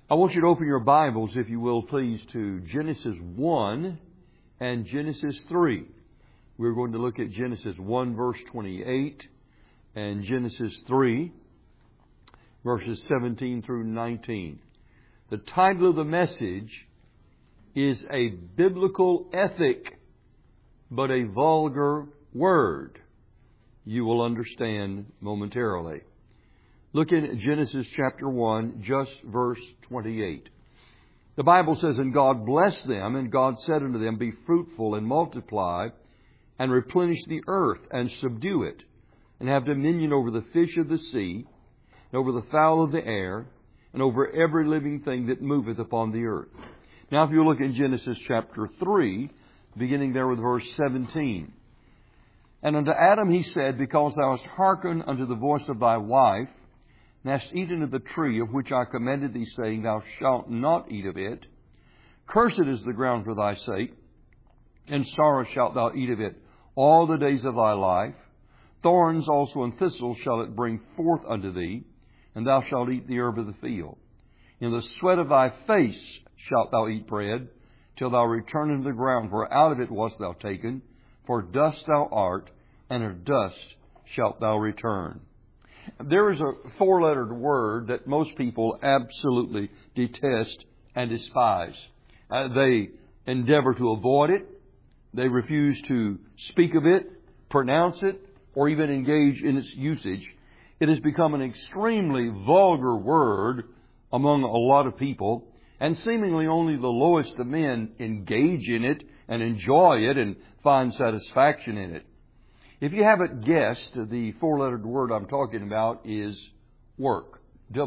I want you to open your Bibles, if you will, please, to Genesis 1 and Genesis 3. We're going to look at Genesis 1, verse 28, and Genesis 3, verses 17 through 19. The title of the message is A Biblical Ethic, but a Vulgar Word. You will understand momentarily. Look in Genesis chapter 1, just verse 28. The Bible says, "And God blessed them, and God said unto them, Be fruitful and multiply, and replenish the earth, and subdue it, and have dominion over the fish of the sea, and over the fowl of the air, and over every living thing that moveth upon the earth." Now if you look in Genesis chapter 3, beginning there with verse 17. "And unto Adam he said, Because thou hast hearkened unto the voice of thy wife, and hast eaten of the tree of which I commanded thee, saying, Thou shalt not eat of it. Cursed is the ground for thy sake, and sorrow shalt thou eat of it all the days of thy life. Thorns also and thistles shall it bring forth unto thee, and thou shalt eat the herb of the field. In the sweat of thy face shalt thou eat bread, till thou return unto the ground, for out of it wast thou taken. For dust thou art, and of dust shalt thou return." There is a four-lettered word that most people absolutely detest and despise. They endeavor to avoid it. They refuse to speak of it, pronounce it, or even engage in its usage. It has become an extremely vulgar word among a lot of people, and seemingly only the lowest of men engage in it and enjoy it and find satisfaction in it. If you haven't guessed, the four-lettered word I'm talking about is work.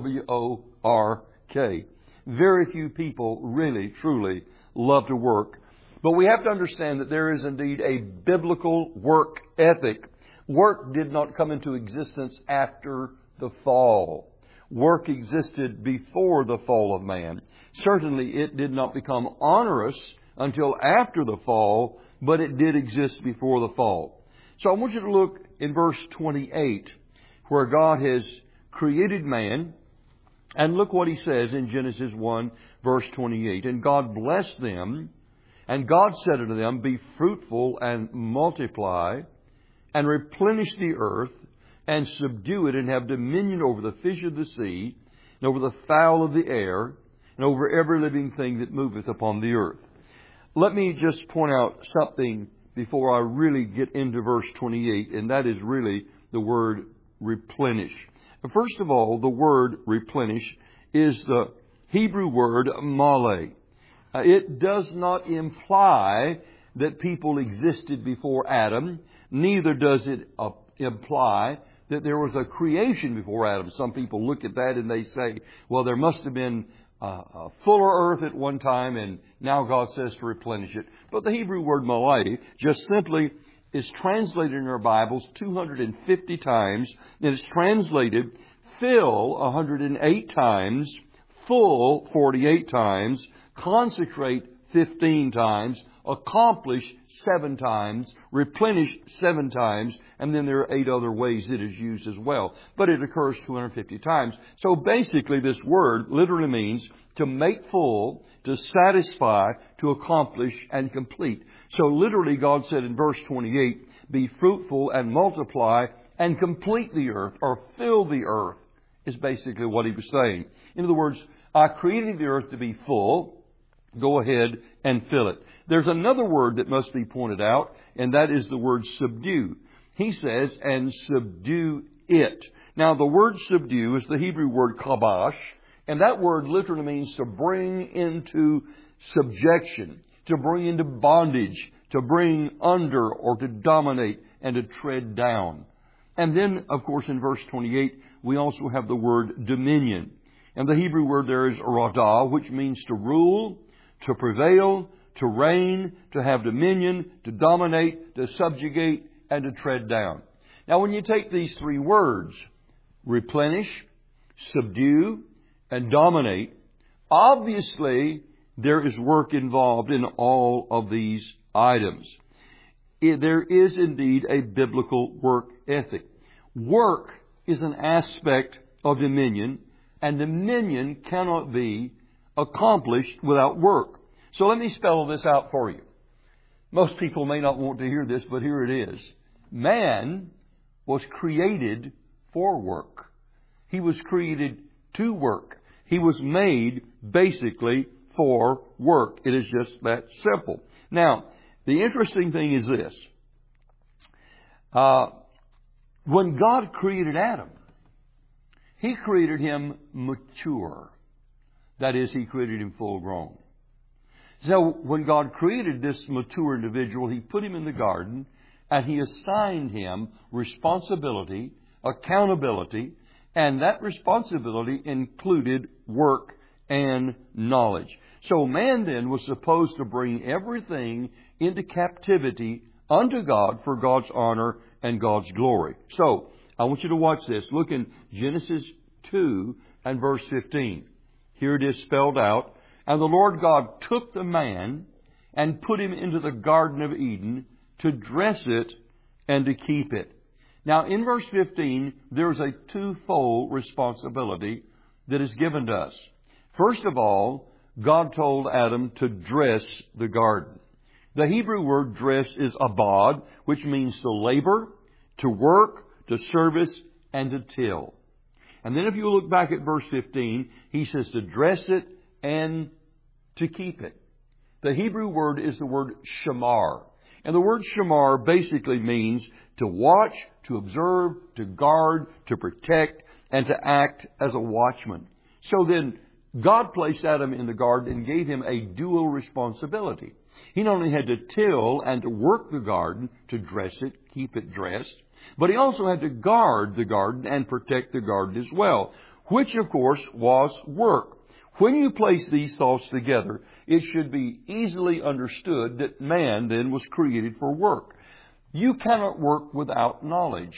W-O-R-K. Very few people really, truly love to work. But we have to understand that there is indeed a biblical work ethic. Work did not come into existence after the fall. Work existed before the fall of man. Certainly it did not become onerous until after the fall, but it did exist before the fall. So I want you to look in verse 28, where God has created man. And look what He says in Genesis 1, verse 28. "And God blessed them, and God said unto them, Be fruitful and multiply, and replenish the earth, and subdue it, and have dominion over the fish of the sea, and over the fowl of the air, and over every living thing that moveth upon the earth." Let me just point out something before I really get into verse 28, and that is really the word replenish. First of all, the word replenish is the Hebrew word male. It does not imply that people existed before Adam. Neither does it imply that there was a creation before Adam. Some people look at that and they say, well, there must have been a fuller earth at one time, and now God says to replenish it. But the Hebrew word malay just simply is translated in our Bibles 250 times, and it's translated fill 108 times, full 48 times, consecrate 15 times, accomplish 7 times, replenish 7 times, and then there are 8 other ways it is used as well. But it occurs 250 times. So basically this word literally means to make full, to satisfy, to accomplish, and complete. So literally God said in verse 28, "Be fruitful and multiply and complete the earth," or fill the earth, is basically what He was saying. In other words, I created the earth to be full. Go ahead and fill it. There's another word that must be pointed out, and that is the word subdue. He says, "And subdue it." Now, the word subdue is the Hebrew word kabash, and that word literally means to bring into subjection, to bring into bondage, to bring under or to dominate and to tread down. And then, of course, in verse 28, we also have the word dominion. And the Hebrew word there is radah, which means to rule, to prevail, to reign, to have dominion, to dominate, to subjugate, and to tread down. Now, when you take these 3 words, replenish, subdue, and dominate, obviously there is work involved in all of these items. There is indeed a biblical work ethic. Work is an aspect of dominion, and dominion cannot be accomplished without work. So let me spell this out for you. Most people may not want to hear this, but here it is. Man was created for work. He was created to work. He was made basically for work. It is just that simple. Now, the interesting thing is this. When God created Adam, He created him mature. That is, He created him full grown. So when God created this mature individual, He put him in the garden and He assigned him responsibility, accountability, and that responsibility included work and knowledge. So man then was supposed to bring everything into captivity unto God for God's honor and God's glory. So I want you to watch this. Look in Genesis 2 and verse 15. Here it is spelled out. And the Lord God took the man and put him into the Garden of Eden to dress it and to keep it. Now, in verse 15, there's a twofold responsibility that is given to us. First of all, God told Adam to dress the garden. The Hebrew word dress is abad, which means to labor, to work, to service, and to till. And then if you look back at verse 15, He says to dress it and to keep it. The Hebrew word is the word shamar. And the word shamar basically means to watch, to observe, to guard, to protect, and to act as a watchman. So then, God placed Adam in the garden and gave him a dual responsibility. He not only had to till and to work the garden, to dress it, keep it dressed, but he also had to guard the garden and protect the garden as well, which of course was work. When you place these thoughts together, it should be easily understood that man then was created for work. You cannot work without knowledge.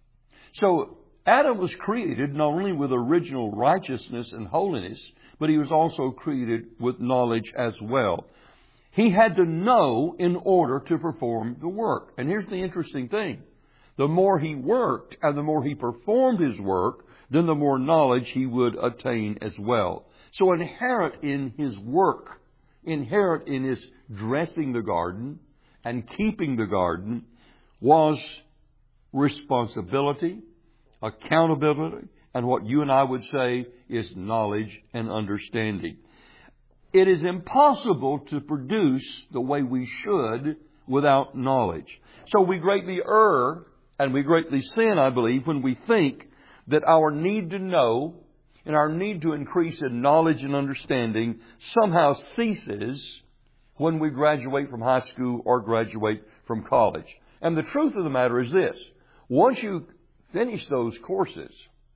So Adam was created not only with original righteousness and holiness, but he was also created with knowledge as well. He had to know in order to perform the work. And here's the interesting thing. The more he worked and the more he performed his work, then the more knowledge he would attain as well. So inherent in his work, inherent in his dressing the garden and keeping the garden was responsibility, accountability, and what you and I would say is knowledge and understanding. It is impossible to produce the way we should without knowledge. So we greatly err and we greatly sin, I believe, when we think that our need to know and our need to increase in knowledge and understanding somehow ceases when we graduate from high school or graduate from college. And the truth of the matter is this. Once you finish those courses,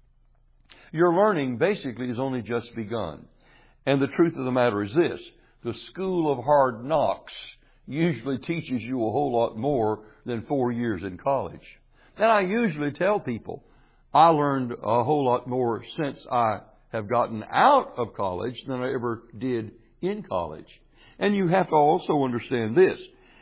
your learning basically has only just begun. And the truth of the matter is this. The school of hard knocks usually teaches you a whole lot more than 4 years in college. And I usually tell people, I learned a whole lot more since I have gotten out of college than I ever did in college. And you have to also understand this.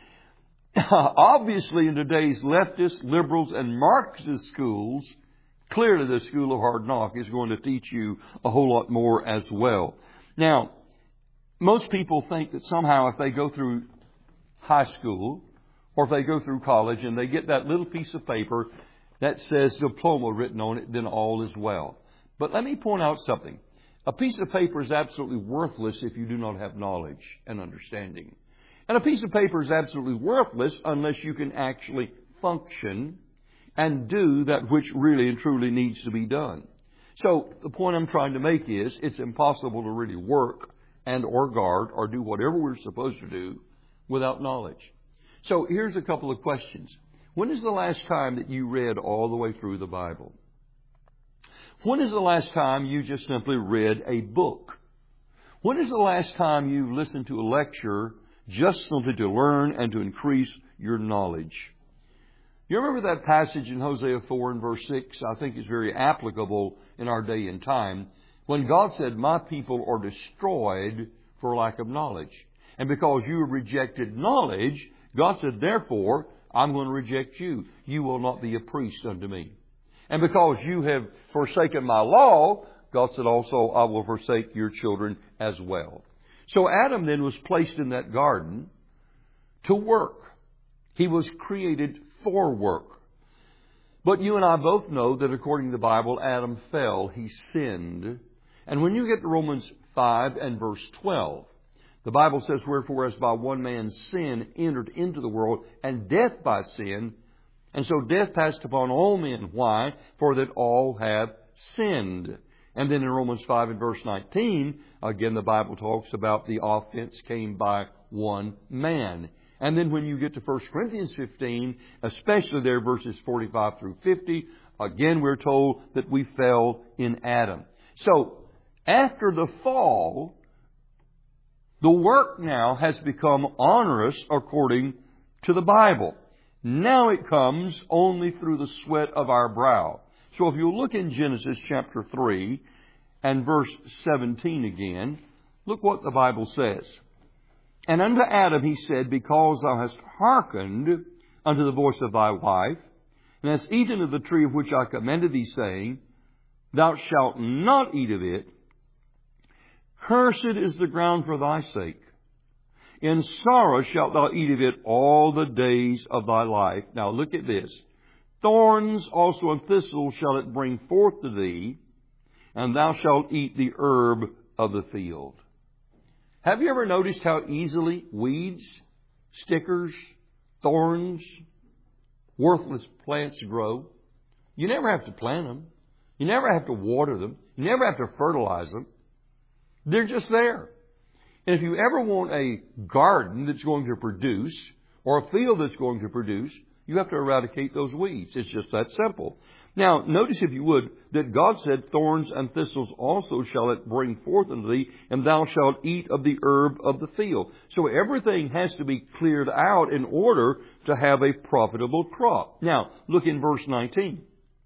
Obviously, in today's leftist, liberals, and Marxist schools, clearly the school of hard knock is going to teach you a whole lot more as well. Now, most people think that somehow if they go through high school or if they go through college and they get that little piece of paper that says diploma written on it, then all is well. But let me point out something. A piece of paper is absolutely worthless if you do not have knowledge and understanding. And a piece of paper is absolutely worthless unless you can actually function and do that which really and truly needs to be done. So the point I'm trying to make is it's impossible to really work and or guard or do whatever we're supposed to do without knowledge. So here's a couple of questions. When is the last time that you read all the way through the Bible? When is the last time you just simply read a book? When is the last time you listened to a lecture just simply to learn and to increase your knowledge? You remember that passage in Hosea 4 and verse 6? I think is very applicable in our day and time. When God said, my people are destroyed for lack of knowledge. And because you have rejected knowledge, God said, therefore, I'm going to reject you. You will not be a priest unto me. And because you have forsaken my law, God said also, I will forsake your children as well. So Adam then was placed in that garden to work. He was created for work. But you and I both know that according to the Bible, Adam fell. He sinned. And when you get to Romans 5 and verse 12, the Bible says, wherefore as by one man's sin entered into the world, and death by sin, and so death passed upon all men. Why? For that all have sinned. And then in Romans 5 and verse 19, again the Bible talks about the offense came by one man. And then when you get to 1 Corinthians 15, especially there verses 45 through 50, again we're told that we fell in Adam. So, after the fall, the work now has become onerous according to the Bible. Now it comes only through the sweat of our brow. So if you look in Genesis chapter 3 and verse 17 again, look what the Bible says. And unto Adam he said, because thou hast hearkened unto the voice of thy wife, and hast eaten of the tree of which I commanded thee, saying, thou shalt not eat of it, cursed is the ground for thy sake. In sorrow shalt thou eat of it all the days of thy life. Now look at this. Thorns also and thistles shall it bring forth to thee, and thou shalt eat the herb of the field. Have you ever noticed how easily weeds, stickers, thorns, worthless plants grow? You never have to plant them. You never have to water them. You never have to fertilize them. They're just there. And if you ever want a garden that's going to produce, or a field that's going to produce, you have to eradicate those weeds. It's just that simple. Now, notice, if you would, that God said, thorns and thistles also shall it bring forth unto thee, and thou shalt eat of the herb of the field. So everything has to be cleared out in order to have a profitable crop. Now, look in verse 19.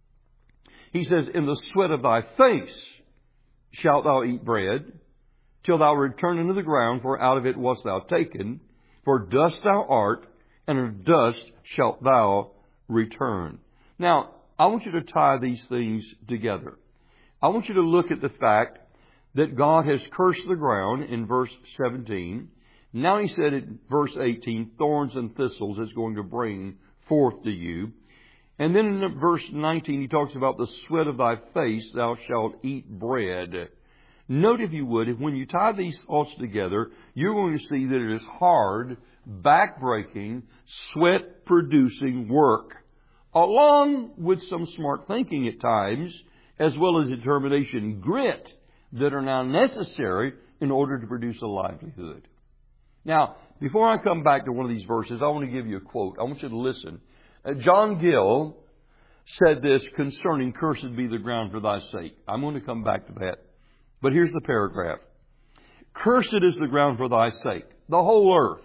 He says, in the sweat of thy face shalt thou eat bread, till thou return into the ground, for out of it wast thou taken. For dust thou art, and of dust shalt thou return. Now, I want you to tie these things together. I want you to look at the fact that God has cursed the ground in verse 17. Now he said in verse 18, thorns and thistles is going to bring forth to you. And then in verse 19 he talks about the sweat of thy face thou shalt eat bread. Note, if you would, when you tie these thoughts together, you're going to see that it is hard, back-breaking, sweat-producing work, along with some smart thinking at times, as well as determination and grit that are now necessary in order to produce a livelihood. Now, before I come back to one of these verses, I want to give you a quote. I want you to listen. John Gill said this concerning cursed be the ground for thy sake. I'm going to come back to that. But here's the paragraph. Cursed is the ground for thy sake, the whole earth,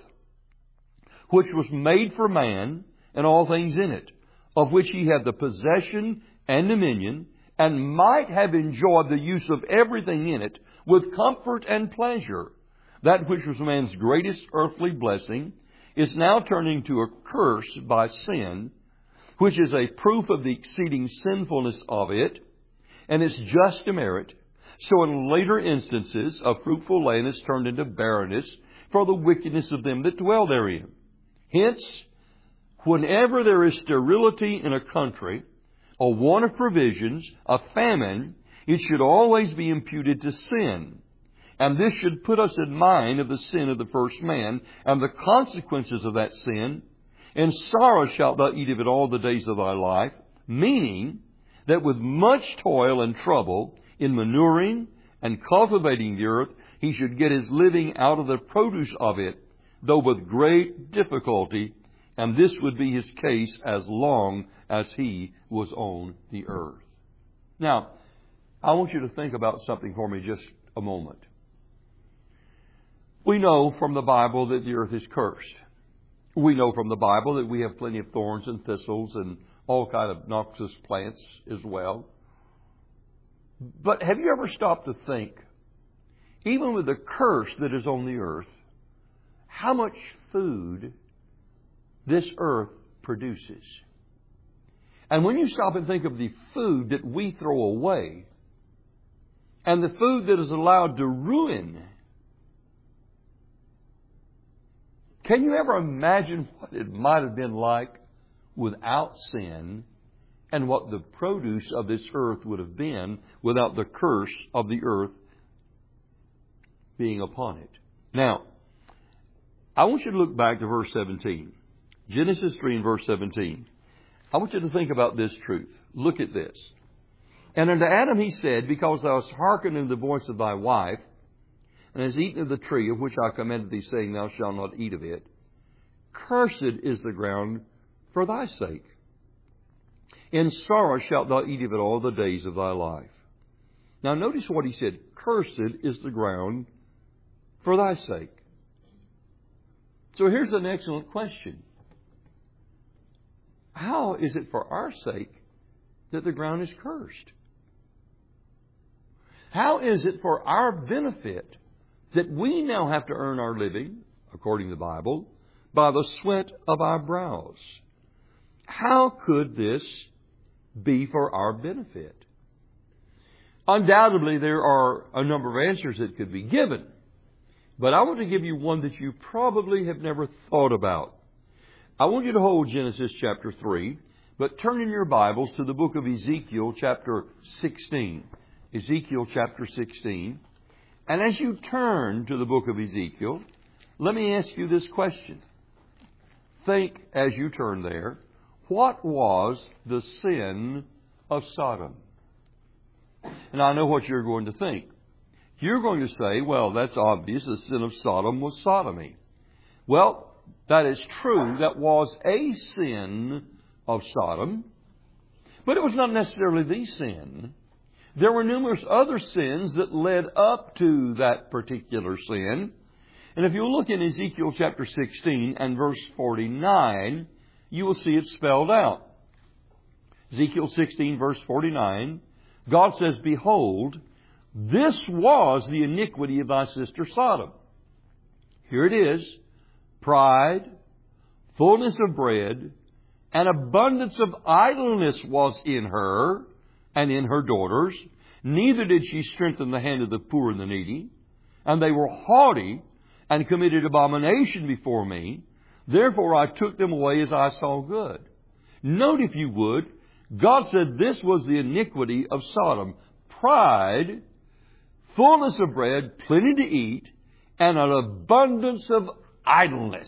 which was made for man and all things in it, of which he had the possession and dominion, and might have enjoyed the use of everything in it with comfort and pleasure. That which was man's greatest earthly blessing is now turning to a curse by sin, which is a proof of the exceeding sinfulness of it, and its just demerit. So in later instances, a fruitful land is turned into barrenness for the wickedness of them that dwell therein. Hence, whenever there is sterility in a country, a want of provisions, a famine, it should always be imputed to sin. And this should put us in mind of the sin of the first man and the consequences of that sin. In sorrow shalt thou eat of it all the days of thy life, meaning that with much toil and trouble in manuring and cultivating the earth, he should get his living out of the produce of it, though with great difficulty, and this would be his case as long as he was on the earth. Now, I want you to think about something for me just a moment. We know from the Bible that the earth is cursed. We know from the Bible that we have plenty of thorns and thistles and all kind of noxious plants as well. But have you ever stopped to think, even with the curse that is on the earth, how much food this earth produces? And when you stop and think of the food that we throw away, and the food that is allowed to ruin. Can you ever imagine what it might have been like without sin, and what the produce of this earth would have been without the curse of the earth being upon it? Now, I want you to look back to verse 17. Genesis 3 and verse 17. I want you to think about this truth. Look at this. And unto Adam he said, because thou hast hearkened unto the voice of thy wife, and hast eaten of the tree of which I commanded thee, saying, thou shalt not eat of it, cursed is the ground for thy sake. In sorrow shalt thou eat of it all the days of thy life. Now notice what he said. Cursed is the ground for thy sake. So here's an excellent question. How is it for our sake that the ground is cursed? How is it for our benefit that we now have to earn our living, according to the Bible, by the sweat of our brows? How could this be for our benefit? Undoubtedly, there are a number of answers that could be given. But I want to give you one that you probably have never thought about. I want you to hold Genesis chapter 3, but turn in your Bibles to the book of Ezekiel chapter 16. Ezekiel chapter 16. And as you turn to the book of Ezekiel, let me ask you this question. Think as you turn there, what was the sin of Sodom? And I know what you're going to think. You're going to say, well, that's obvious. The sin of Sodom was sodomy. Well, that is true. That was a sin of Sodom. But it was not necessarily the sin. There were numerous other sins that led up to that particular sin. And if you look in Ezekiel chapter 16 and verse 49, you will see it spelled out. Ezekiel 16 verse 49, God says, behold, this was the iniquity of thy sister Sodom. Here it is. Pride, fullness of bread, and abundance of idleness was in her and in her daughters. Neither did she strengthen the hand of the poor and the needy. And they were haughty and committed abomination before me. Therefore I took them away as I saw good. Note, if you would, God said this was the iniquity of Sodom. Pride, fullness of bread, plenty to eat, and an abundance of idleness.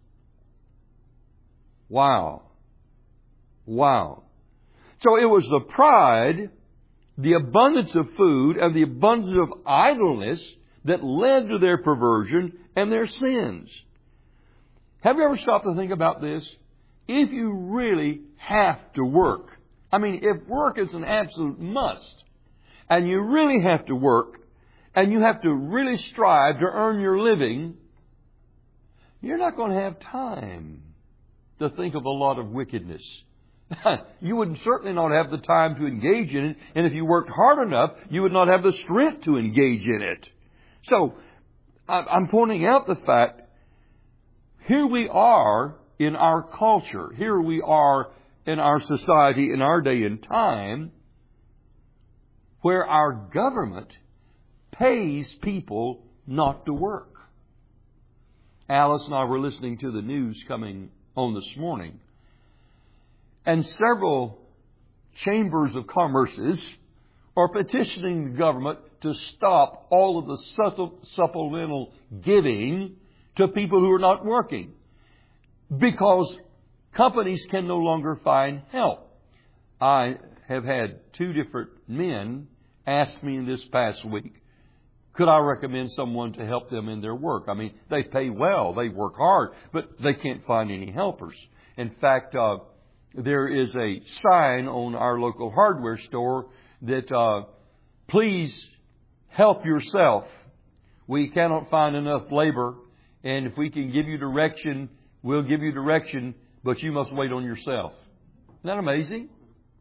Wow. Wow. So it was the pride, the abundance of food, and the abundance of idleness that led to their perversion and their sins. Have you ever stopped to think about this? If you really have to work, I mean, if work is an absolute must, and you really have to work, and you have to really strive to earn your living, you're not going to have time to think of a lot of wickedness. You would certainly not have the time to engage in it, and if you worked hard enough, you would not have the strength to engage in it. So, I'm pointing out the fact, here we are in our culture, here we are in our society, in our day and time, where our government pays people not to work. Alice and I were listening to the news coming on this morning, and several chambers of commerces are petitioning the government to stop all of the supplemental giving to people who are not working, because companies can no longer find help. I have had 2 different men ask me in this past week, could I recommend someone to help them in their work? I mean, they pay well, they work hard, but they can't find any helpers. In fact, there is a sign on our local hardware store that, please help yourself. We cannot find enough labor, and if we can give you direction, we'll give you direction, but you must wait on yourself. Isn't that amazing?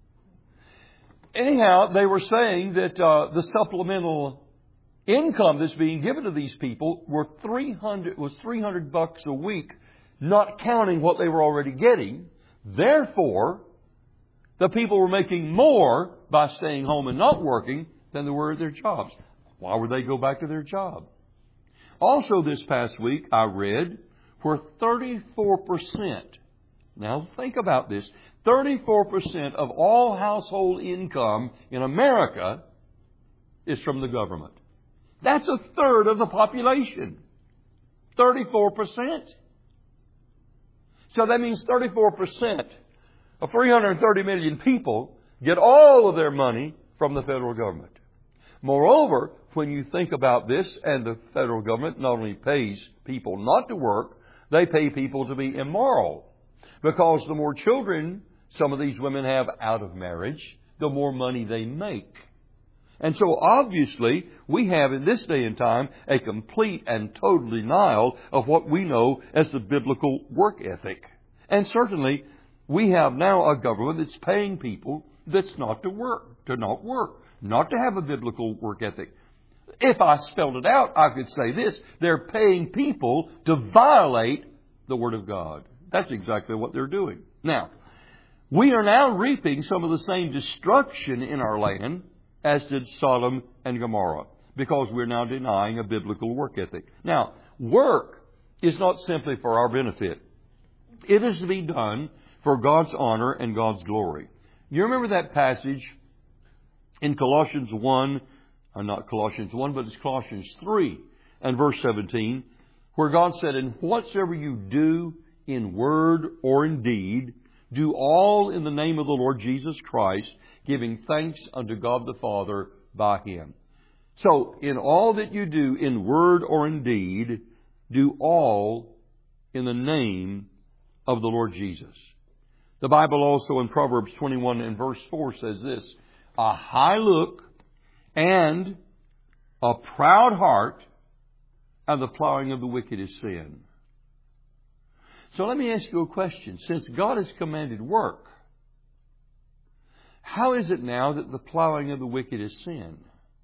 Anyhow, they were saying that the supplemental income that's being given to these people was $300 a week, not counting what they were already getting. Therefore, the people were making more by staying home and not working than they were at their jobs. Why would they go back to their job? Also this past week, I read where 34%, now think about this, 34% of all household income in America is from the government. That's a third of the population. 34%. So that means 34% of 330 million people get all of their money from the federal government. Moreover, when you think about this, and the federal government not only pays people not to work, they pay people to be immoral. Because the more children some of these women have out of marriage, the more money they make. And so obviously, we have in this day and time a complete and total denial of what we know as the biblical work ethic. And certainly, we have now a government that's paying people that's not to work, to not work, not to have a biblical work ethic. If I spelled it out, I could say this: they're paying people to violate the Word of God. That's exactly what they're doing. Now, we are now reaping some of the same destruction in our land as did Sodom and Gomorrah, because we're now denying a biblical work ethic. Now, work is not simply for our benefit. It is to be done for God's honor and God's glory. You remember that passage in Colossians 1, not Colossians 1, but it's Colossians 3 and verse 17, where God said, "And whatsoever you do in word or in deed, do all in the name of the Lord Jesus Christ, giving thanks unto God the Father by Him." So, in all that you do in word or in deed, do all in the name of the Lord Jesus. The Bible also in Proverbs 21 and verse 4 says this: "A high look and a proud heart, and the plowing of the wicked is sin." So let me ask you a question. Since God has commanded work, how is it now that the plowing of the wicked is sin?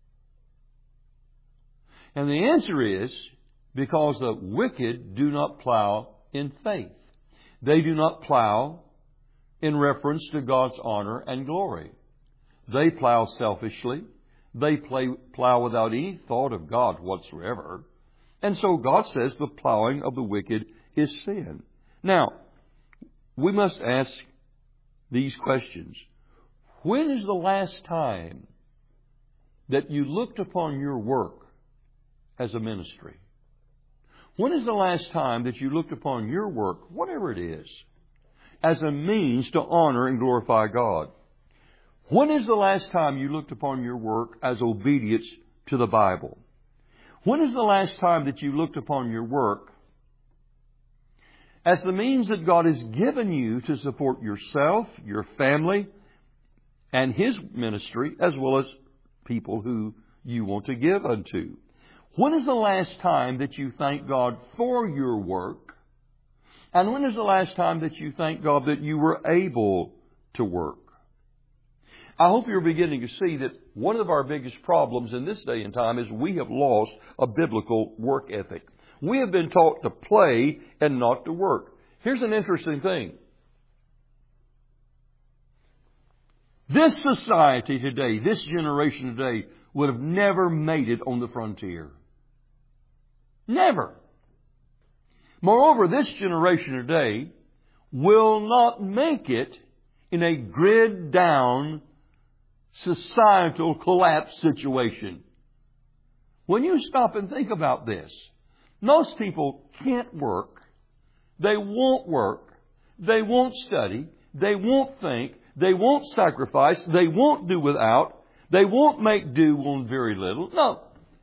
And the answer is because the wicked do not plow in faith. They do not plow in reference to God's honor and glory. They plow selfishly. They plow without any thought of God whatsoever. And so God says the plowing of the wicked is sin. Now, we must ask these questions. When is the last time that you looked upon your work as a ministry? When is the last time that you looked upon your work, whatever it is, as a means to honor and glorify God? When is the last time you looked upon your work as obedience to the Bible? When is the last time that you looked upon your work as the means that God has given you to support yourself, your family, and His ministry, as well as people who you want to give unto? When is the last time that you thank God for your work? And when is the last time that you thank God that you were able to work? I hope you're beginning to see that one of our biggest problems in this day and time is we have lost a biblical work ethic. We have been taught to play and not to work. Here's an interesting thing. This society today, this generation today, would have never made it on the frontier. Never. Moreover, this generation today will not make it in a grid down societal collapse situation. When you stop and think about this, most people can't work. They won't work. They won't study. They won't think. They won't sacrifice. They won't do without. They won't make do on very little. No.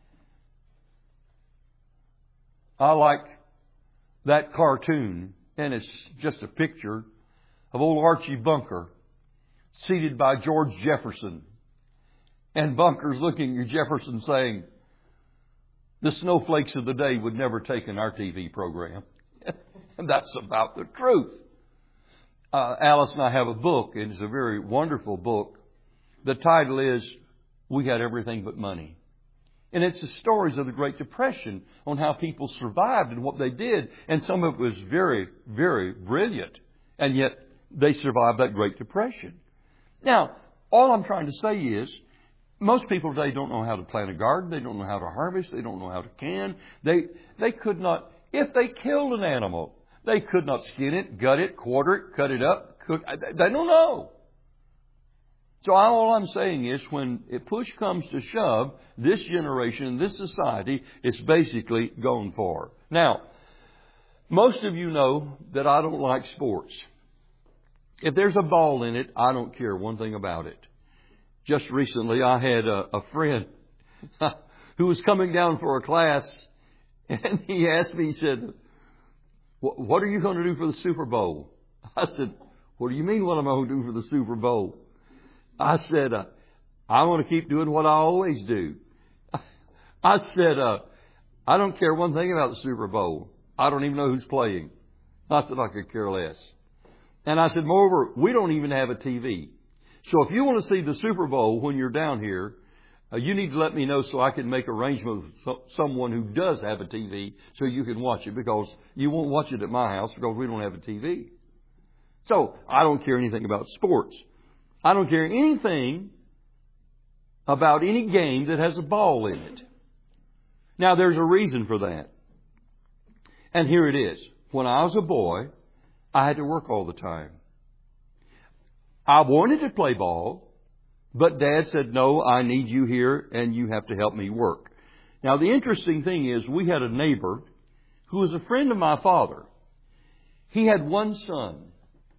I like that cartoon, and it's just a picture of old Archie Bunker seated by George Jefferson. And Bunker's looking at Jefferson saying, "The snowflakes of the day would never take in our TV program." And that's about the truth. Alice and I have a book, and it's a very wonderful book. The title is "We Had Everything But Money." And it's the stories of the Great Depression on how people survived and what they did. And some of it was very, very brilliant. And yet they survived that Great Depression. Now, all I'm trying to say is, Most people today don't know how to plant a garden. They don't know how to harvest. They don't know how to can. They could not, if they killed an animal, they could not skin it, gut it, quarter it, cut it up, cook. They don't know. So all I'm saying is when push comes to shove, this generation, this society is basically gone for. Now, most of you know that I don't like sports. If there's a ball in it, I don't care one thing about it. Just recently, I had a friend who was coming down for a class, and he asked me, he said, "What are you going to do for the Super Bowl?" I said, "What do you mean, what am I going to do for the Super Bowl?" I said, "I want to keep doing what I always do." I said, "I don't care one thing about the Super Bowl. I don't even know who's playing." I said, "I could care less." And I said, "Moreover, we don't even have a TV. So if you want to see the Super Bowl when you're down here, you need to let me know so I can make arrangements with someone who does have a TV so you can watch it, because you won't watch it at my house because we don't have a TV." So I don't care anything about sports. I don't care anything about any game that has a ball in it. Now, there's a reason for that. And here it is. When I was a boy, I had to work all the time. I wanted to play ball, but Dad said, "No, I need you here and you have to help me work." Now, the interesting thing is we had a neighbor who was a friend of my father. He had one son.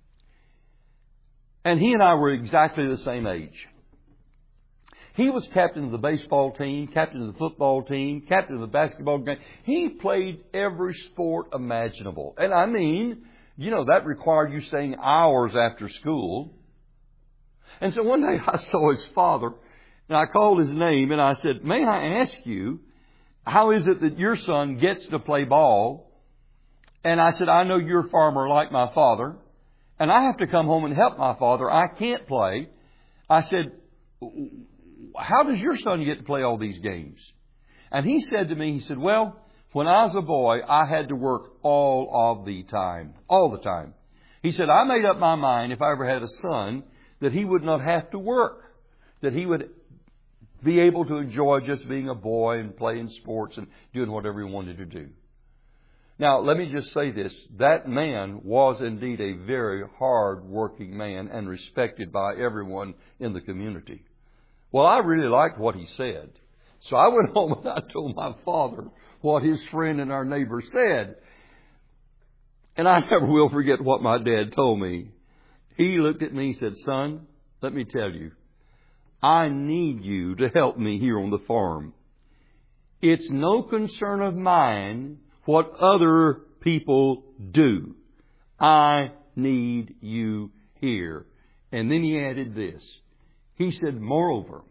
And he and I were exactly the same age. He was captain of the baseball team, captain of the football team, captain of the basketball game. He played every sport imaginable. And I mean, that required you staying hours after school. And so one day I saw his father, and I called his name, and I said, "May I ask you, how is it that your son gets to play ball?" And I said, "I know you're a farmer like my father, and I have to come home and help my father. I can't play." I said, "How does your son get to play all these games?" And he said to me, he said, "Well, when I was a boy, I had to work all the time. He said, I made up my mind if I ever had a son that he would not have to work, that he would be able to enjoy just being a boy and playing sports and doing whatever he wanted to do." Now, let me just say this. That man was indeed a very hard-working man and respected by everyone in the community. Well, I really liked what he said. So I went home and I told my father what his friend and our neighbor said. And I never will forget what my dad told me. He looked at me and said, "Son, let me tell you, I need you to help me here on the farm. It's no concern of mine what other people do. I need you here." And then he added this. He said, "Moreover,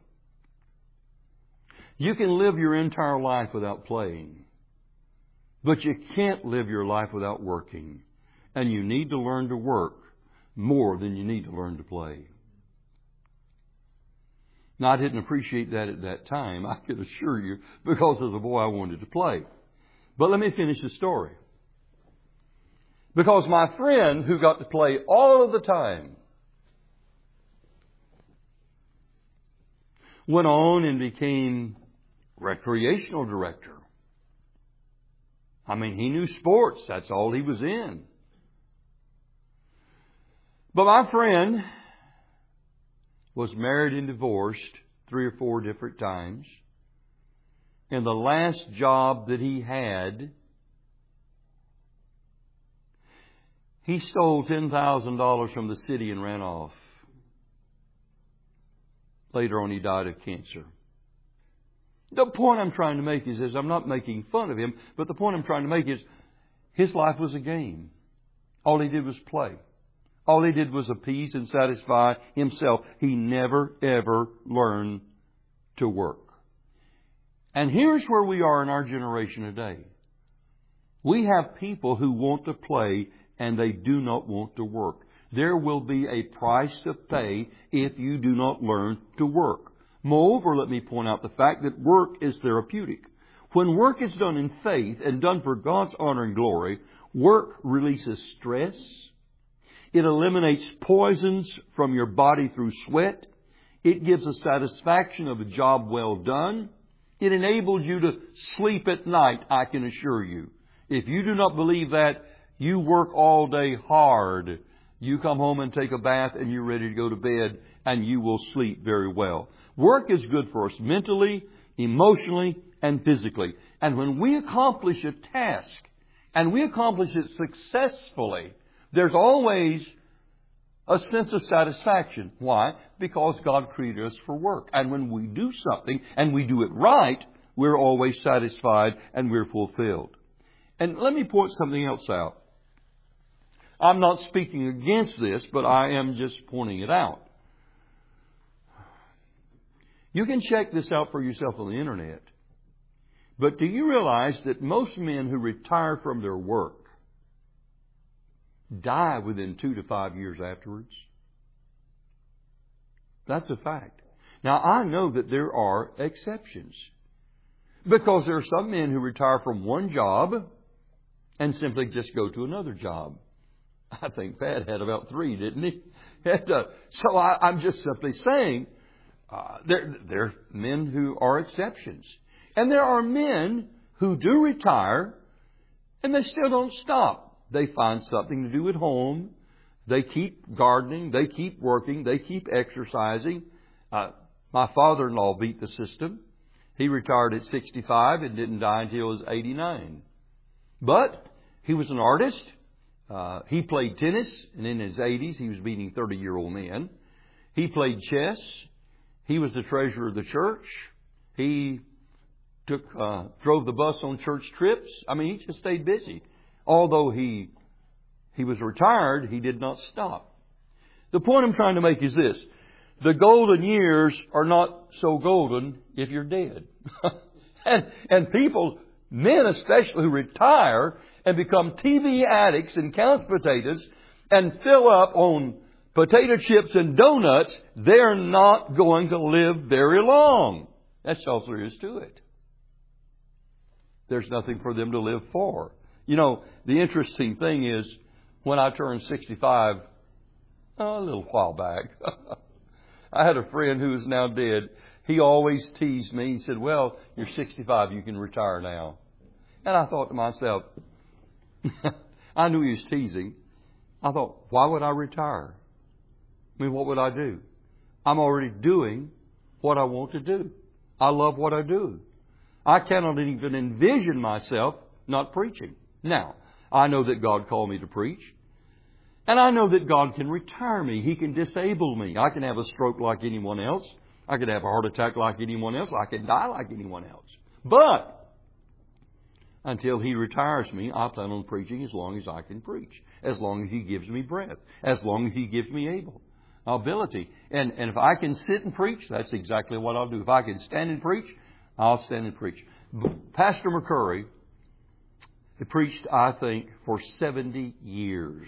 you can live your entire life without playing, but you can't live your life without working. And you need to learn to work more than you need to learn to play." Now, I didn't appreciate that at that time, I can assure you, because as a boy I wanted to play. But let me finish the story. Because my friend who got to play all of the time went on and became recreational director. I mean, he knew sports. That's all he was in. But my friend was married and divorced 3 or 4 different times. And the last job that he had, he stole $10,000 from the city and ran off. Later on, he died of cancer. The point I'm trying to make is this. I'm not making fun of him, but the point I'm trying to make is his life was a game. All he did was play. All he did was appease and satisfy himself. He never, ever learned to work. And here's where we are in our generation today. We have people who want to play and they do not want to work. There will be a price to pay if you do not learn to work. Moreover, let me point out the fact that work is therapeutic. When work is done in faith and done for God's honor and glory, work releases stress. It eliminates poisons from your body through sweat. It gives a satisfaction of a job well done. It enables you to sleep at night, I can assure you. If you do not believe that, you work all day hard. You come home and take a bath and you're ready to go to bed and you will sleep very well. Work is good for us mentally, emotionally, and physically. And when we accomplish a task and we accomplish it successfully, there's always a sense of satisfaction. Why? Because God created us for work. And when we do something and we do it right, we're always satisfied and we're fulfilled. And let me point something else out. I'm not speaking against this, but I am just pointing it out. You can check this out for yourself on the internet. But do you realize that most men who retire from their work die within 2 to 5 years afterwards? That's a fact. Now, I know that there are exceptions. Because there are some men who retire from one job and simply just go to another job. I think Pat had about 3, didn't he? So I'm just simply saying there are men who are exceptions. And there are men who do retire and they still don't stop. They find something to do at home. They keep gardening. They keep working. They keep exercising. My father-in-law beat the system. He retired at 65 and didn't die until he was 89. But he was an artist. He played tennis, and in his 80s he was beating 30-year-old men. He played chess. He was the treasurer of the church. He drove the bus on church trips. I mean, he just stayed busy. Although he was retired, he did not stop. The point I'm trying to make is this. The golden years are not so golden if you're dead. and people, men especially, who retire and become TV addicts and couch potatoes and fill up on potato chips and donuts, they're not going to live very long. That's all there is to it. There's nothing for them to live for. You know, the interesting thing is, when I turned 65, a little while back, I had a friend who is now dead. He always teased me. He said, well, you're 65, you can retire now. And I thought to myself, I knew he was teasing. I thought, why would I retire? I mean, what would I do? I'm already doing what I want to do. I love what I do. I cannot even envision myself not preaching. Now, I know that God called me to preach. And I know that God can retire me. He can disable me. I can have a stroke like anyone else. I could have a heart attack like anyone else. I can die like anyone else. But until He retires me, I plan on preaching as long as I can preach. As long as He gives me breath. As long as He gives me ability. And if I can sit and preach, that's exactly what I'll do. If I can stand and preach, I'll stand and preach. Pastor McCurry, he preached, I think, for 70 years.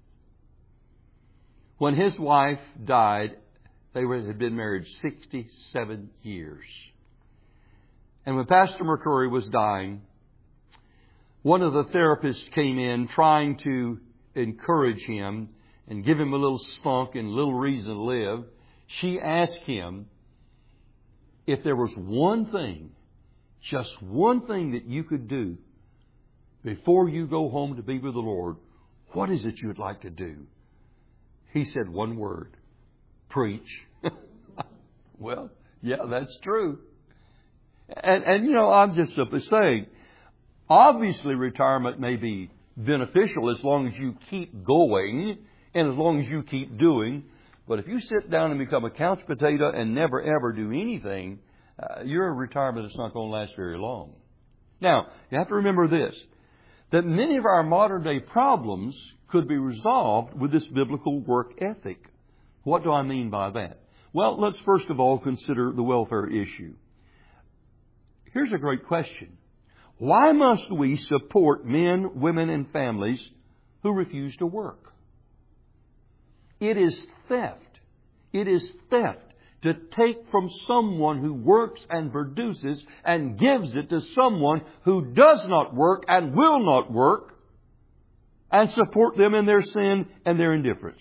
When his wife died, they had been married 67 years. And when Pastor McCurry was dying, one of the therapists came in trying to encourage him and give him a little spunk and a little reason to live. She asked him if there was one thing, just one thing that you could do before you go home to be with the Lord, what is it you would like to do? He said one word, preach. Well, yeah, that's true. And you know, I'm just simply saying, obviously retirement may be beneficial as long as you keep going and as long as you keep doing. But if you sit down and become a couch potato and never ever do anything, your retirement is not going to last very long. Now, you have to remember this, that many of our modern day problems could be resolved with this biblical work ethic. What do I mean by that? Well, let's first of all consider the welfare issue. Here's a great question. Why must we support men, women, and families who refuse to work? It is theft. It is theft to take from someone who works and produces and gives it to someone who does not work and will not work and support them in their sin and their indifference.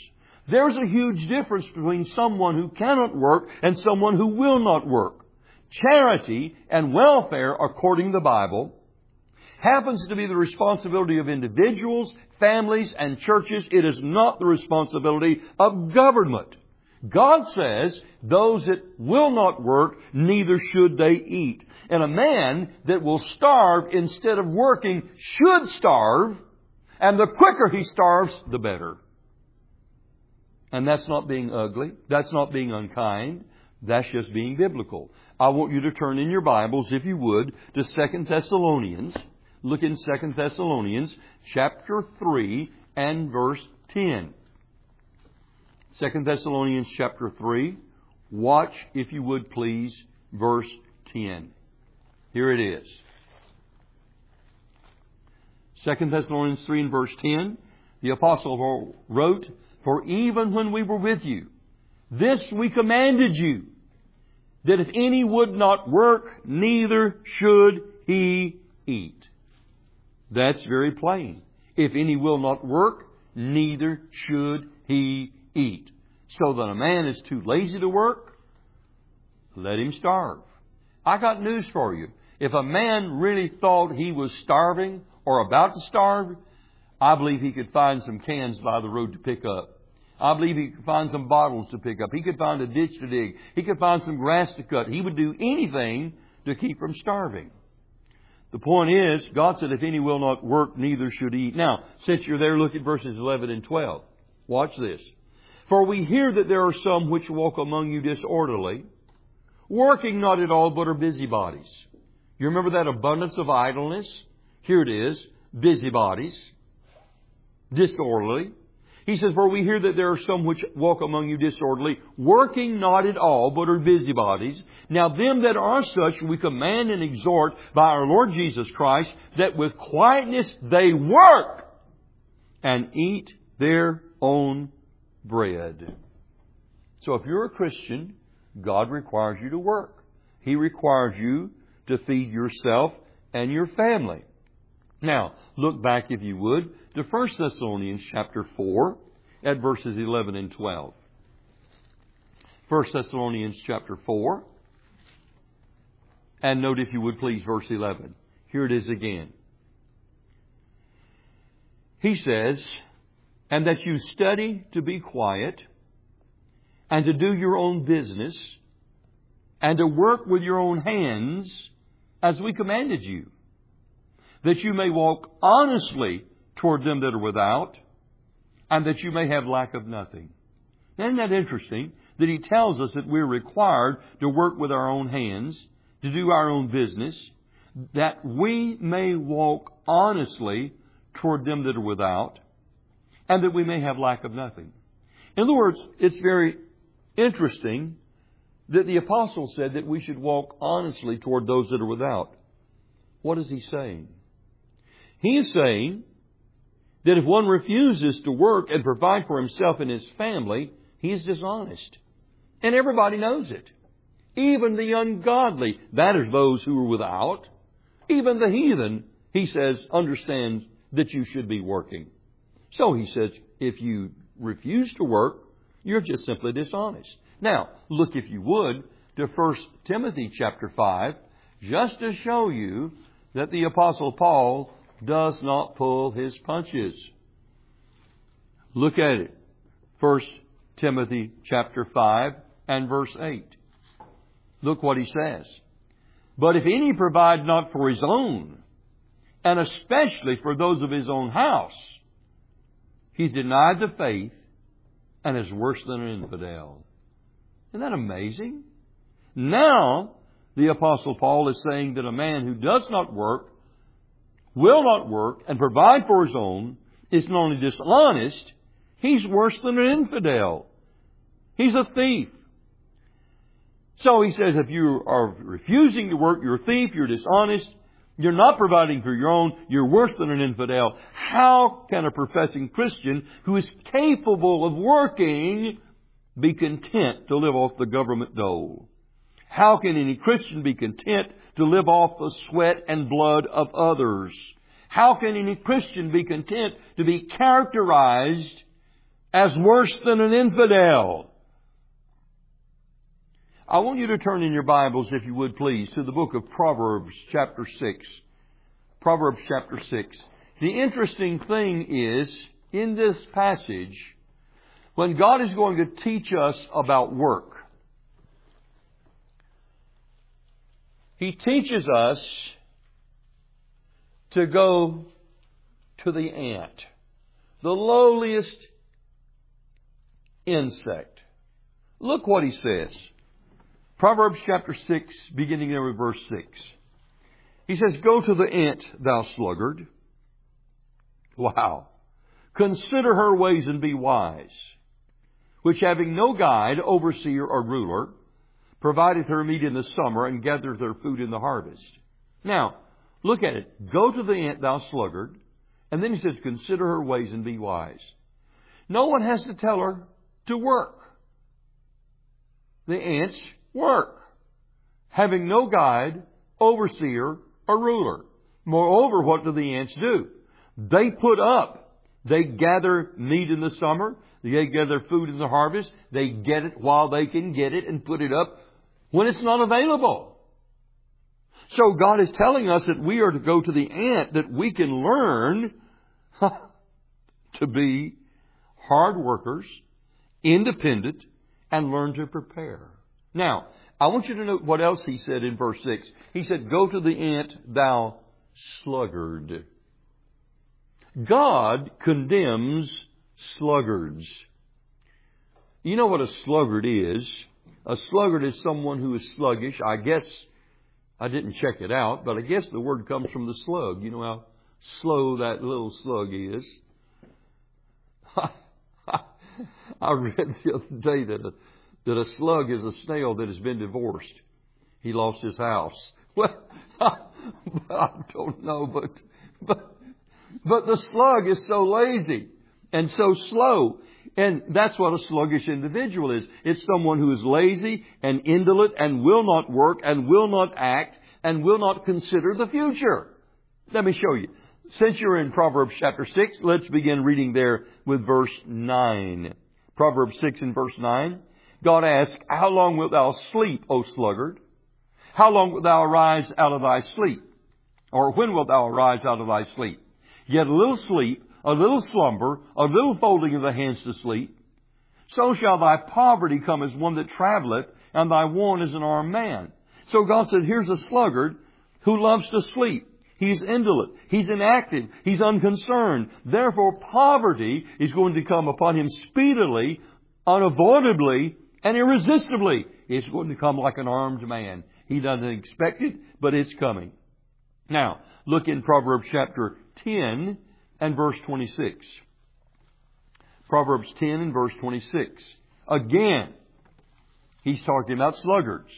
There's a huge difference between someone who cannot work and someone who will not work. Charity and welfare, according to the Bible, happens to be the responsibility of individuals, families, and churches. It is not the responsibility of government. God says, those that will not work, neither should they eat. And a man that will starve instead of working should starve, and the quicker he starves, the better. And that's not being ugly. That's not being unkind. That's just being biblical. I want you to turn in your Bibles, if you would, to 2 Thessalonians. Look in 2 Thessalonians chapter 3 and verse 10. 2 Thessalonians chapter 3. Watch, if you would please, verse 10. Here it is. 2 Thessalonians 3 and verse 10. The Apostle Paul wrote, "For even when we were with you, this we commanded you, that if any would not work, neither should he eat." That's very plain. If any will not work, neither should he eat. So that a man is too lazy to work, let him starve. I got news for you. If a man really thought he was starving or about to starve, I believe he could find some cans by the road to pick up. I believe he could find some bottles to pick up. He could find a ditch to dig. He could find some grass to cut. He would do anything to keep from starving. The point is, God said, if any will not work, neither should he eat. Now, since you're there, look at verses 11 and 12. Watch this. "For we hear that there are some which walk among you disorderly, working not at all, but are busybodies." You remember that abundance of idleness? Here it is, busybodies, disorderly. He says, "For we hear that there are some which walk among you disorderly, working not at all, but are busybodies. Now them that are such we command and exhort by our Lord Jesus Christ, that with quietness they work and eat their own bread." So if you're a Christian, God requires you to work. He requires you to feed yourself and your family. Now, look back, if you would, to 1 Thessalonians chapter 4 at verses 11 and 12. 1 Thessalonians chapter 4. And note, if you would please, verse 11. Here it is again. He says, "And that you study to be quiet, and to do your own business, and to work with your own hands, as we commanded you, that you may walk honestly toward them that are without, and that you may have lack of nothing." Isn't that interesting that he tells us that we're required to work with our own hands, to do our own business, that we may walk honestly toward them that are without, and that we may have lack of nothing. In other words, it's very interesting that the apostle said that we should walk honestly toward those that are without. What is he saying? He is saying that if one refuses to work and provide for himself and his family, he is dishonest. And everybody knows it. Even the ungodly, that is those who are without. Even the heathen, he says, understand that you should be working. So he says, if you refuse to work, you're just simply dishonest. Now, look, if you would, to 1 Timothy chapter 5, just to show you that the Apostle Paul does not pull his punches. Look at it. 1 Timothy chapter 5 and verse 8. Look what he says. "But if any provide not for his own, and especially for those of his own house, he's denied the faith and is worse than an infidel." Isn't that amazing? Now, the Apostle Paul is saying that a man who does not work, will not work, and provide for his own is not only dishonest, he's worse than an infidel. He's a thief. So he says, if you are refusing to work, you're a thief, you're dishonest, you're not providing for your own, you're worse than an infidel. How can a professing Christian who is capable of working be content to live off the government dole? How can any Christian be content to live off the sweat and blood of others? How can any Christian be content to be characterized as worse than an infidel. I want you to turn in your Bibles, if you would please, to the book of Proverbs chapter 6. Proverbs chapter 6. The interesting thing is, in this passage, when God is going to teach us about work, He teaches us to go to the ant, the lowliest insect. Look what He says. Proverbs chapter 6, beginning there with verse 6. He says, "Go to the ant, thou sluggard." Wow. "Consider her ways and be wise, which having no guide, overseer, or ruler, provideth her meat in the summer and gathereth her food in the harvest." Now, look at it. Go to the ant, thou sluggard. And then he says, consider her ways and be wise. No one has to tell her to work. The ants work, having no guide, overseer, or ruler. Moreover, what do the ants do? They put up. They gather meat in the summer. They gather food in the harvest. They get it while they can get it and put it up when it's not available. So God is telling us that we are to go to the ant, that we can learn to be hard workers, independent, and learn to prepare. Now, I want you to note what else He said in verse 6. He said, "Go to the ant, thou sluggard." God condemns sluggards. You know what a sluggard is? A sluggard is someone who is sluggish. I guess, I didn't check it out, but I guess the word comes from the slug. You know how slow that little slug is. I read the other day that a slug is a snail that has been divorced. He lost his house. Well, I don't know, but the slug is so lazy and so slow. And that's what a sluggish individual is. It's someone who is lazy and indolent and will not work and will not act and will not consider the future. Let me show you. Since you're in Proverbs chapter 6, let's begin reading there with verse 9. Proverbs 6 and verse 9. God asks, "How long wilt thou sleep, O sluggard? How long wilt thou arise out of thy sleep? Or when wilt thou arise out of thy sleep? Yet a little sleep, a little slumber, a little folding of the hands to sleep. So shall thy poverty come as one that travelleth, and thy want as an armed man." So God said, here's a sluggard who loves to sleep. He's indolent. He's inactive. He's unconcerned. Therefore, poverty is going to come upon him speedily, unavoidably, and irresistibly. It's going to come like an armed man. He doesn't expect it, but it's coming. Now, look in Proverbs chapter 10 and verse 26. Proverbs 10 and verse 26. Again, he's talking about sluggards.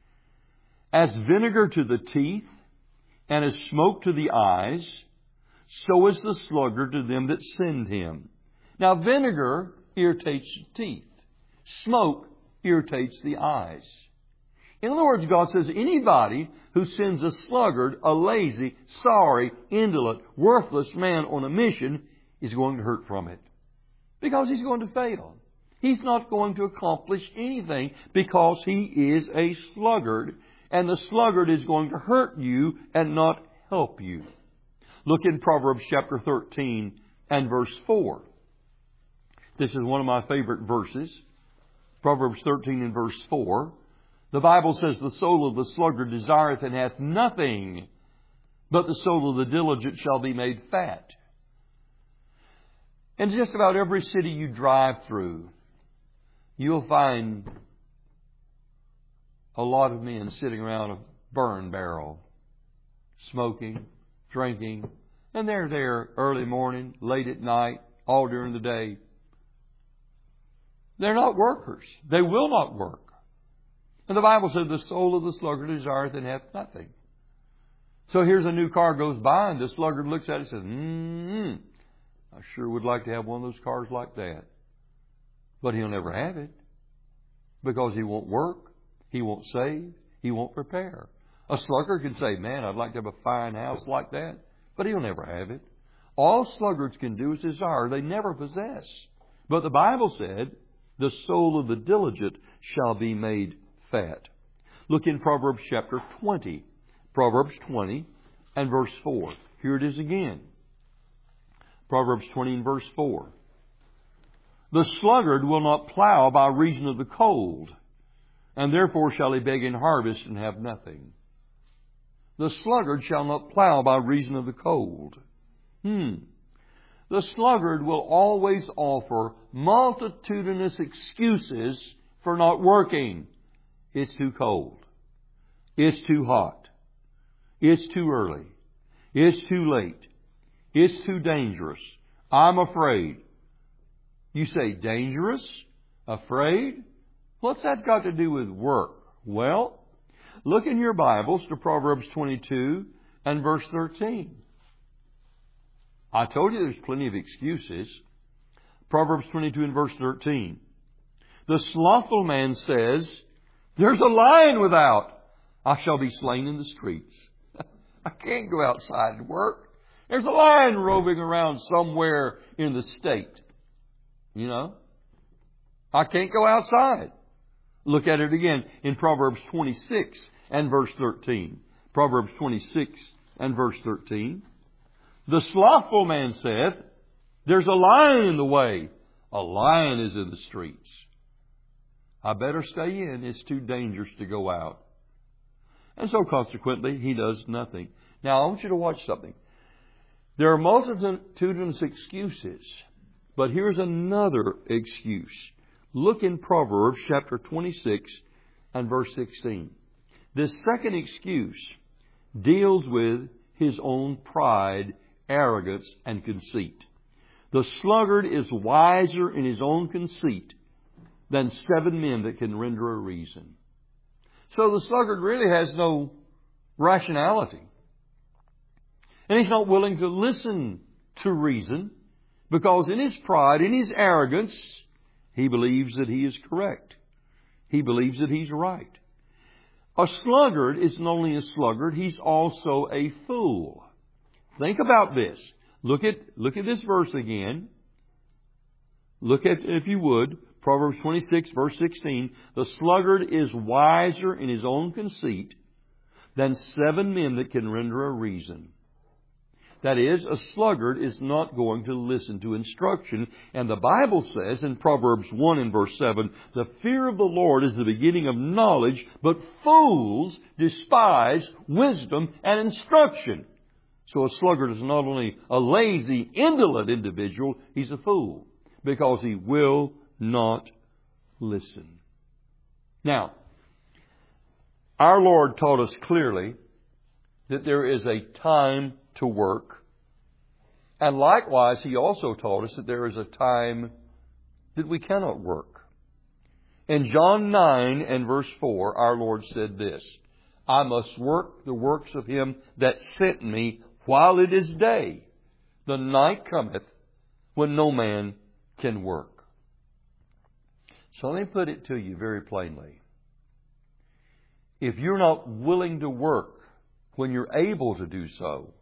"As vinegar to the teeth, and as smoke to the eyes, so is the sluggard to them that send him." Now, vinegar irritates the teeth. Smoke irritates the eyes. In other words, God says anybody who sends a sluggard, a lazy, sorry, indolent, worthless man on a mission is going to hurt from it. Because he's going to fail. He's not going to accomplish anything because he is a sluggard. And the sluggard is going to hurt you and not help you. Look in Proverbs chapter 13 and verse 4. This is one of my favorite verses. Proverbs 13 and verse 4. The Bible says, "The soul of the sluggard desireth and hath nothing, but the soul of the diligent shall be made fat." In just about every city you drive through, you'll find a lot of men sitting around a burn barrel, smoking, drinking, and they're there early morning, late at night, all during the day. They're not workers. They will not work. And the Bible says the soul of the sluggard desireth and hath nothing. So here's a new car goes by and the sluggard looks at it and says, I sure would like to have one of those cars like that. But he'll never have it because he won't work, he won't save, he won't prepare. A sluggard can say, man, I'd like to have a fine house like that, but he'll never have it. All sluggards can do is desire. They never possess But the Bible said, the soul of the diligent shall be made fat. Look in Proverbs chapter 20. Proverbs 20 and verse 4. Here it is again. Proverbs 20 and verse 4. The sluggard will not plow by reason of the cold, and therefore shall he beg in harvest and have nothing. The sluggard shall not plow by reason of the cold. The sluggard will always offer multitudinous excuses for not working. It's too cold. It's too hot. It's too early. It's too late. It's too dangerous. I'm afraid. You say dangerous? Afraid? What's that got to do with work? Well, look in your Bibles to Proverbs 22 and verse 13. I told you there's plenty of excuses. Proverbs 22 and verse 13. The slothful man says, there's a lion without. I shall be slain in the streets. I can't go outside to work. There's a lion roving around somewhere in the state. You know? I can't go outside. Look at it again in Proverbs 26 and verse 13. Proverbs 26 and verse 13. The slothful man saith, there's a lion in the way. A lion is in the streets. I better stay in. It's too dangerous to go out. And so consequently, he does nothing. Now, I want you to watch something. There are multitudinous excuses. But here's another excuse. Look in Proverbs chapter 26 and verse 16. This second excuse deals with his own pride, arrogance, and conceit. The sluggard is wiser in his own conceit than 7 men that can render a reason. So the sluggard really has no rationality. And he's not willing to listen to reason because in his pride, in his arrogance, he believes that he is correct. He believes that he's right. A sluggard is not only a sluggard, he's also a fool. Think about this. Look at this verse again. Look at, if you would, Proverbs 26, verse 16. The sluggard is wiser in his own conceit than 7 men that can render a reason. That is, a sluggard is not going to listen to instruction. And the Bible says in Proverbs 1 and verse 7, the fear of the Lord is the beginning of knowledge, but fools despise wisdom and instruction. So a sluggard is not only a lazy, indolent individual, he's a fool because he will not listen. Now, our Lord taught us clearly that there is a time to work. And likewise, He also taught us that there is a time that we cannot work. In John 9 and verse 4, our Lord said this, I must work the works of Him that sent me while it is day. The night cometh when no man can work. So let me put it to you very plainly. If you're not willing to work when you're able to do so,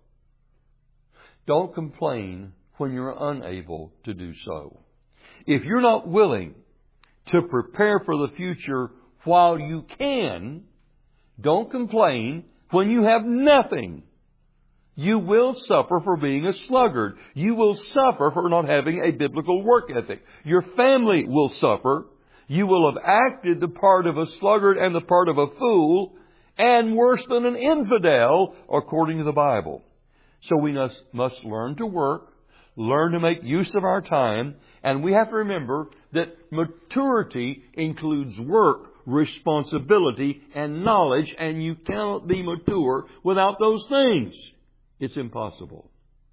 don't complain when you're unable to do so. If you're not willing to prepare for the future while you can, don't complain when you have nothing. You will suffer for being a sluggard. You will suffer for not having a biblical work ethic. Your family will suffer. You will have acted the part of a sluggard and the part of a fool, and worse than an infidel, according to the Bible. So we must learn to work, learn to make use of our time, and we have to remember that maturity includes work, responsibility, and knowledge, and you cannot be mature without those things. It's impossible.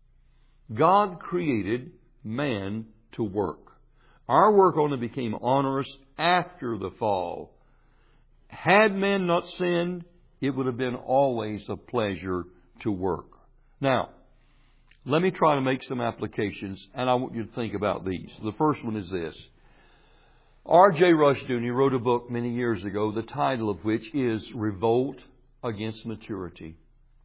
God created man to work. Our work only became onerous after the fall. Had man not sinned, it would have been always a pleasure to work. Now, let me try to make some applications, and I want you to think about these. The first one is this. R.J. Rushdoony wrote a book many years ago, the title of which is Revolt Against Maturity.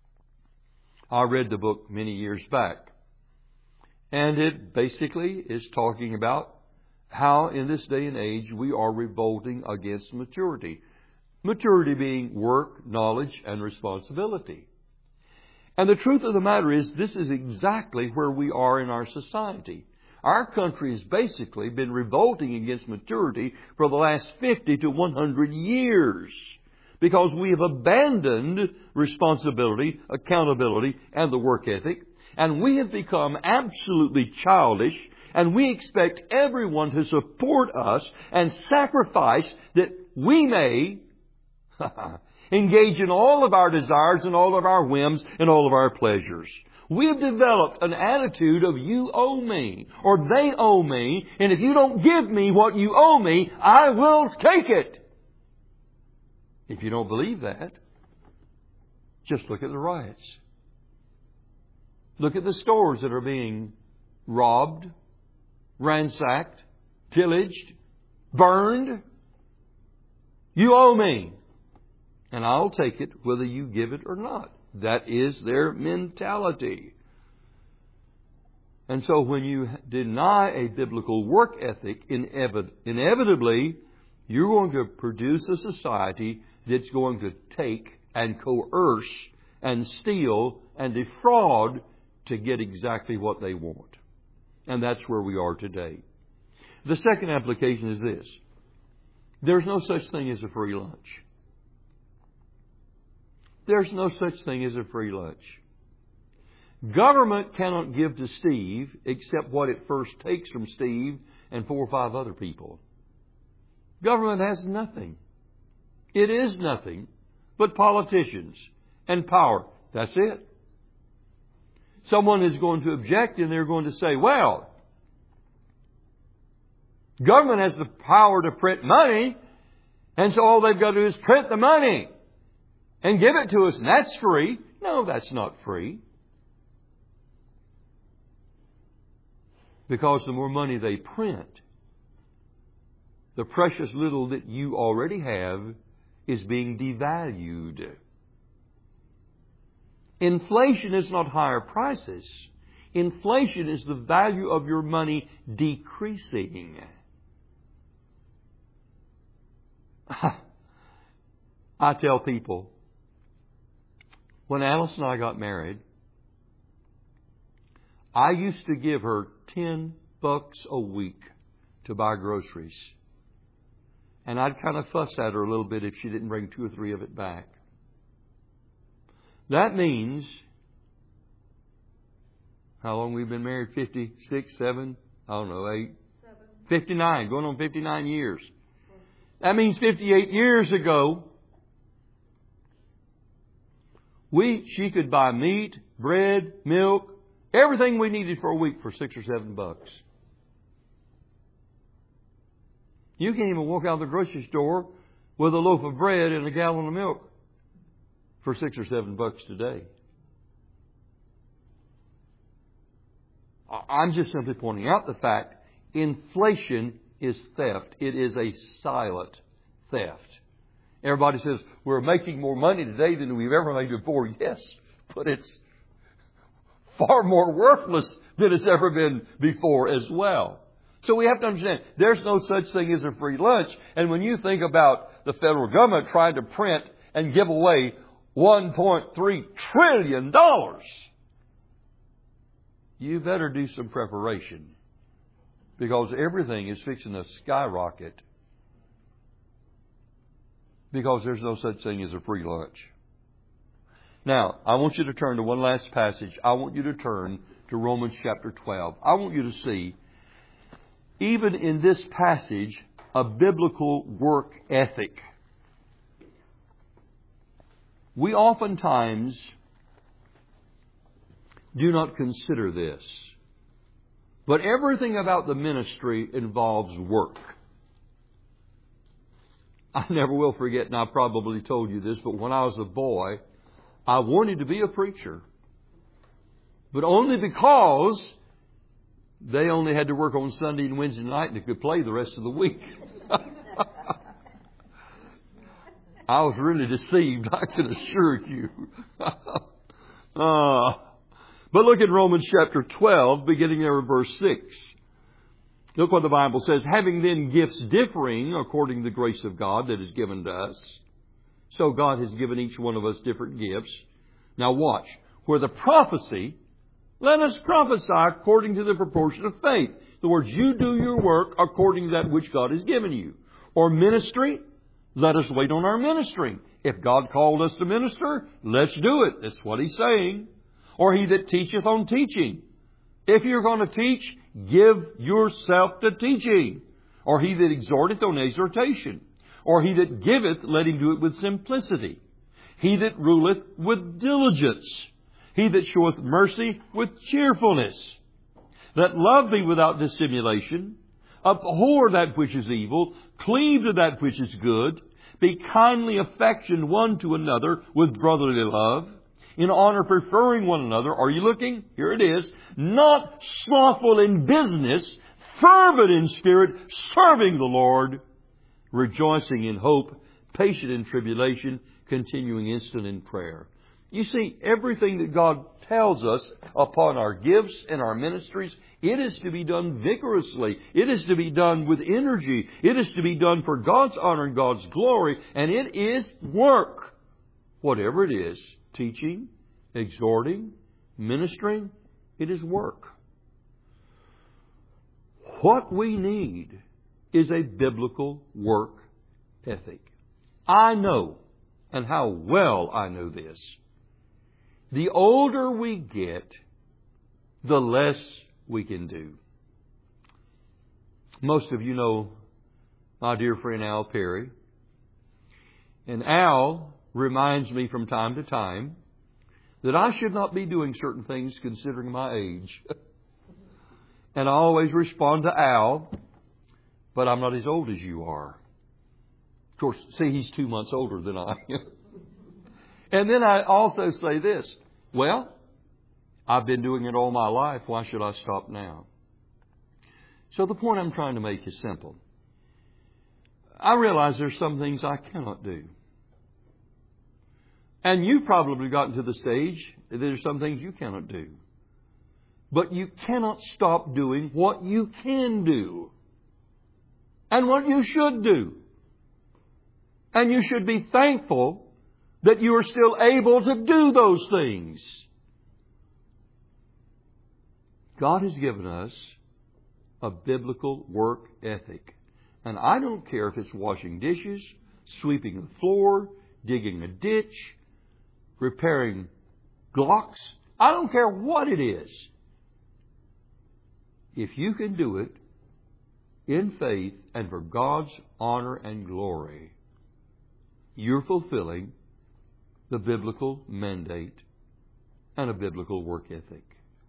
I read the book many years back, and it basically is talking about how in this day and age we are revolting against maturity. Maturity being work, knowledge, and responsibility. And the truth of the matter is, this is exactly where we are in our society. Our country has basically been revolting against maturity for the last 50 to 100 years because we have abandoned responsibility, accountability, and the work ethic, and we have become absolutely childish, and we expect everyone to support us and sacrifice that we may engage in all of our desires and all of our whims and all of our pleasures. We have developed an attitude of you owe me, or they owe me, and if you don't give me what you owe me, I will take it. If you don't believe that, just look at the riots. Look at the stores that are being robbed, ransacked, pillaged, burned. You owe me, and I'll take it whether you give it or not. That is their mentality. And so when you deny a biblical work ethic, inevitably you're going to produce a society that's going to take and coerce and steal and defraud to get exactly what they want. And that's where we are today. The second application is this. There's no such thing as a free lunch. There's no such thing as a free lunch. Government cannot give to Steve except what it first takes from Steve and 4 or 5 other people. Government has nothing. It is nothing but politicians and power. That's it. Someone is going to object and they're going to say, well, government has the power to print money, and so all they've got to do is print the money and give it to us, and that's free. No, that's not free. Because the more money they print, the precious little that you already have is being devalued. Inflation is not higher prices. Inflation is the value of your money decreasing. I tell people, when Alice and I got married, I used to give her $10 a week to buy groceries. And I'd kind of fuss at her a little bit if she didn't bring 2 or 3 of it back. That means, how long we've been married? 56, 7, I don't know, 8, 59, going on 59 years. That means 58 years ago, she could buy meat, bread, milk, everything we needed for a week for $6 or $7. You can't even walk out of the grocery store with a loaf of bread and a gallon of milk for $6 or $7 today. I'm just simply pointing out the fact inflation is theft. It is a silent theft. Everybody says, we're making more money today than we've ever made before. Yes, but it's far more worthless than it's ever been before as well. So we have to understand, there's no such thing as a free lunch. And when you think about the federal government trying to print and give away $1.3 trillion, you better do some preparation, because everything is fixing to skyrocket, because there's no such thing as a free lunch. Now, I want you to turn to one last passage. I want you to turn to Romans chapter 12. I want you to see, even in this passage, a biblical work ethic. We oftentimes do not consider this, but everything about the ministry involves work. I never will forget, and I probably told you this, but when I was a boy, I wanted to be a preacher, but only because they only had to work on Sunday and Wednesday night and they could play the rest of the week. I was really deceived, I can assure you. But look at Romans chapter 12, beginning there in verse 6. Look what the Bible says. Having then gifts differing according to the grace of God that is given to us. So God has given each one of us different gifts. Now watch. Where the prophecy, let us prophesy according to the proportion of faith. In other words, you do your work according to that which God has given you. Or ministry, let us wait on our ministry. If God called us to minister, let's do it. That's what He's saying. Or he that teacheth on teaching. If you're going to teach, give yourself to teaching. Or he that exhorteth on exhortation. Or he that giveth, let him do it with simplicity. He that ruleth with diligence. He that showeth mercy with cheerfulness. Let love be without dissimulation. Abhor that which is evil. Cleave to that which is good. Be kindly affectioned one to another with brotherly love. In honor preferring one another. Are you looking? Here it is. Not slothful in business, fervent in spirit, serving the Lord, rejoicing in hope, patient in tribulation, continuing instant in prayer. You see, everything that God tells us upon our gifts and our ministries, it is to be done vigorously. It is to be done with energy. It is to be done for God's honor and God's glory. And it is work. Whatever it is. Teaching, exhorting, ministering, it is work. What we need is a biblical work ethic. I know, and how well I know this, the older we get, the less we can do. Most of you know my dear friend Al Perry. And Al reminds me from time to time that I should not be doing certain things considering my age. And I always respond to Al, but I'm not as old as you are. Of course, see, he's 2 months older than I am. And then I also say this, well, I've been doing it all my life. Why should I stop now? So the point I'm trying to make is simple. I realize there's some things I cannot do. And you've probably gotten to the stage that there's some things you cannot do. But you cannot stop doing what you can do. And what you should do. And you should be thankful that you are still able to do those things. God has given us a biblical work ethic. And I don't care if it's washing dishes, sweeping the floor, digging a ditch, repairing glocks. I don't care what it is. If you can do it in faith and for God's honor and glory, you're fulfilling the biblical mandate and a biblical work ethic.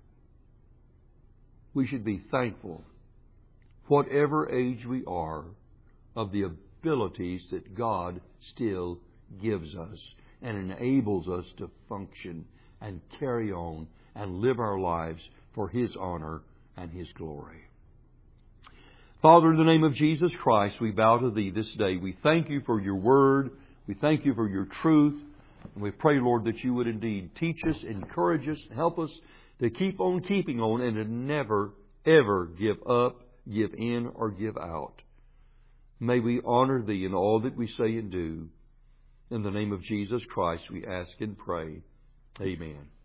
We should be thankful, whatever age we are, of the abilities that God still gives us and enables us to function and carry on and live our lives for His honor and His glory. Father, in the name of Jesus Christ, we bow to Thee this day. We thank You for Your Word. We thank You for Your truth. And we pray, Lord, that You would indeed teach us, encourage us, help us to keep on keeping on and to never, ever give up, give in, or give out. May we honor Thee in all that we say and do. In the name of Jesus Christ we ask and pray. Amen.